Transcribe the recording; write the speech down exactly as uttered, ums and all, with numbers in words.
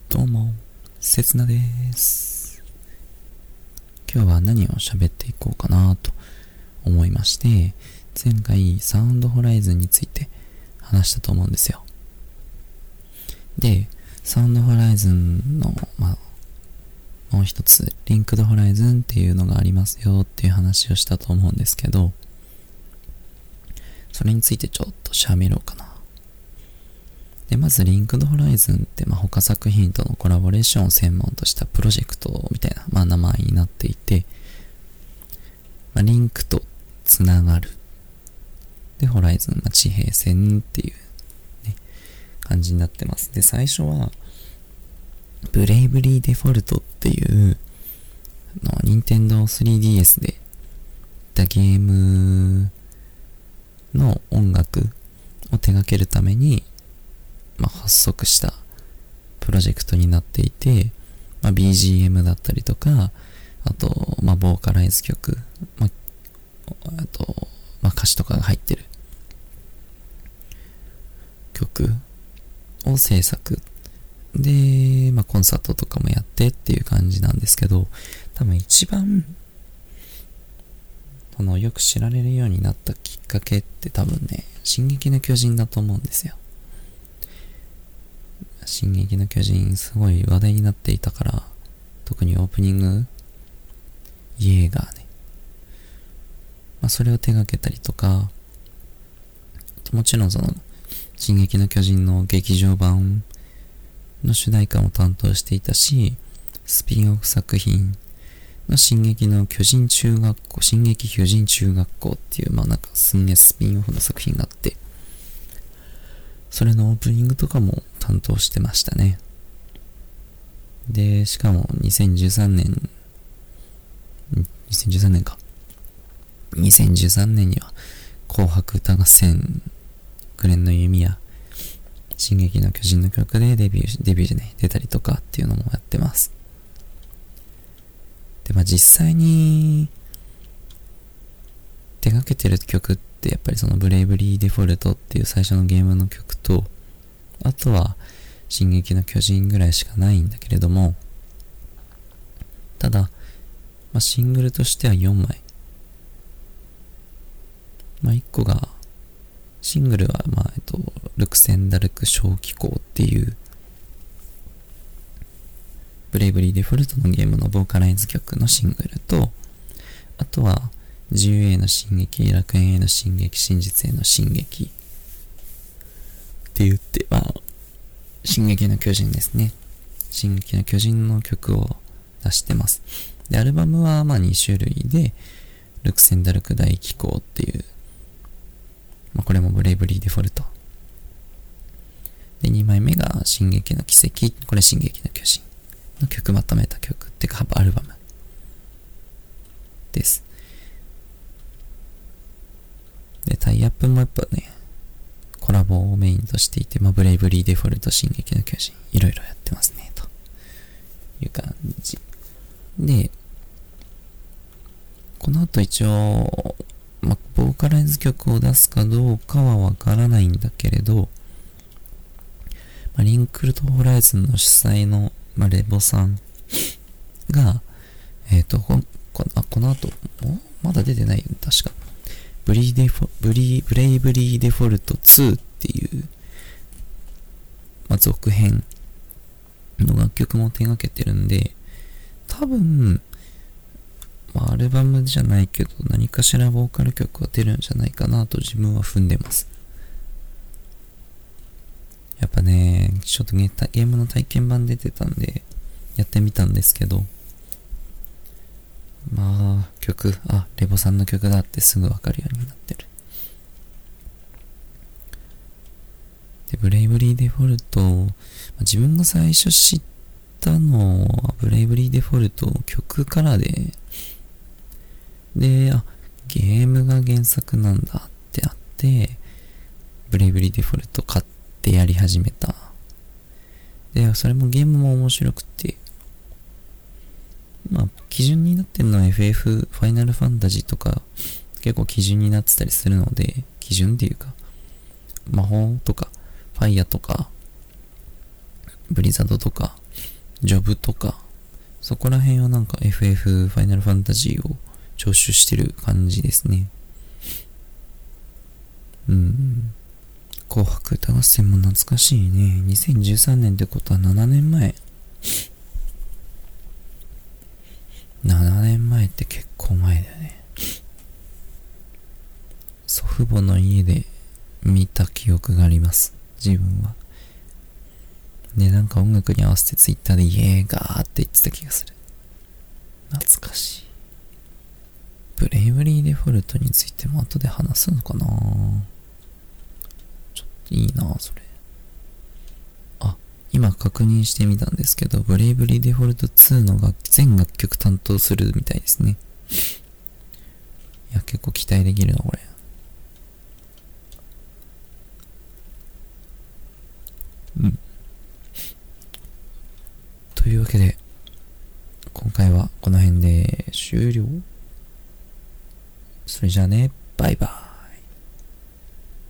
どうも、せつなです。今日は何を喋っていこうかなと思いまして、前回サウンドホライズンについて話したと思うんですよ。で、サウンドホライズンの、まあ、もう一つ、リンクドホライズンっていうのがありますよっていう話をしたと思うんですけど、それについてちょっと喋ろうかな。で、まずリンクドホライズンって、まあ、他作品とのコラボレーションを専門としたプロジェクトみたいな、まあ、名前になっていて、まあ、リンクとつながる。で、ホライズン、まあ、地平線っていう、ね、感じになってます。で、最初は、ブレイブリーデフォルトっていう、の、ニンテンドースリーディーエス で、たゲームの音楽を手掛けるために、まあ、発足したプロジェクトになっていて、まあ、ビージーエム だったりとか、あと、まあ、ボーカライズ曲、まあ、あと、まあ、歌詞とかが入ってる曲を制作で、まあ、コンサートとかもやってっていう感じなんですけど、多分一番そのよく知られるようになったきっかけって多分ね、進撃の巨人だと思うんですよ。進撃の巨人すごい話題になっていたから、特にオープニングイエーガーね、まあ、それを手掛けたりとか、もちろんその進撃の巨人の劇場版の主題歌も担当していたし、スピンオフ作品の進撃の巨人中学校、進撃巨人中学校っていう、まあなんかすんげえスピンオフの作品があって、それのオープニングとかも担当してましたね。で、しかもにせんじゅうさんねん、にせんじゅうさんねんか。にせんじゅうさんねんには紅白歌合戦、紅の弓や進撃の巨人の曲でデビュー、デビューでね、出たりとかっていうのもやってます。で、まあ実際に手掛けてる曲ってやっぱりそのブレイブリーデフォルトっていう最初のゲームの曲と、あとは進撃の巨人ぐらいしかないんだけれども、ただ、まあ、シングルとしてはよんまい。まあ、いっこが、シングルは、まあ、えっと、ルクセンダルク小気候っていう、ブレイブリーデフォルトのゲームのボーカライズ曲のシングルと、あとは、自由への進撃、楽園への進撃、真実への進撃って言って、まあ、進撃の巨人ですね。進撃の巨人の曲を出してます。で、アルバムはまあに種類で、ルクセンダルク大気候っていう、まあこれもブレイブリーデフォルト。で、にまいめが進撃の奇跡、これ進撃の巨人の曲まとめた曲っていうか、アルバムです。で、タイアップもやっぱね、コラボをメインとしていて、まあ、ブレイブリーデフォルト、進撃の巨人、いろいろやってますね、という感じ。で、この後一応、まあ、ボーカライズ曲を出すかどうかはわからないんだけれど、まあ、リンクドホライズンの主催の、まあ、レボさんが、えっと、こ, こ, あこの後、まだ出てないよね、確か。ブリーデフォブリーブレイブリーデフォルトツーっていう、まあ、続編の楽曲も手掛けてるんで、多分、まあ、アルバムじゃないけど何かしらボーカル曲は出るんじゃないかなと自分は踏んでます。やっぱね、ちょっとゲームの体験版出てたんでやってみたんですけど、まあ、曲、あ、レボさんの曲だってすぐわかるようになってる。で、ブレイブリーデフォルト、まあ、自分が最初知ったのは、ブレイブリーデフォルト曲からで、で、あ、ゲームが原作なんだってあって、ブレイブリーデフォルト買ってやり始めた。で、それもゲームも面白くて、まあ、基準になってるのは エフエフ、ファイナルファンタジーとか、結構基準になってたりするので、基準っていうか、魔法とか、ファイヤとか、ブリザードとか、 ジョブとか、そこら辺はなんか エフエフ ファイナルファンタジーを徴収してる感じですね。うん。紅白歌合戦も懐かしいね。にせんじゅうさんねんってことはななねんまえ。ななねんまえって結構前だよね。祖父母の家で見た記憶があります。自分は。で、なんか音楽に合わせてツイッターでイエーガーって言ってた気がする。懐かしい。ブレイブリーデフォルトについても後で話すのかな。ちょっといいなそれ。あ、今確認してみたんですけど、ブレイブリーデフォルトツーの楽全楽曲担当するみたいですね。いや、結構期待できるな、これ。うん。というわけで、今回はこの辺で終了。それじゃあね、バイバイ。